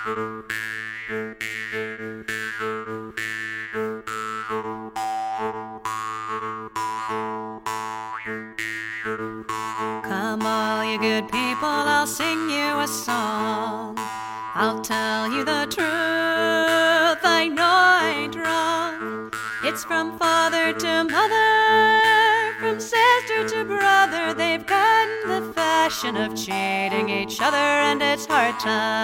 Come all you good people, I'll sing you a song. I'll tell you the truth, I know I ain't wrong. It's from father to mother, from sister to brother. They've gotten the fashion of cheating each other, and it's hard times.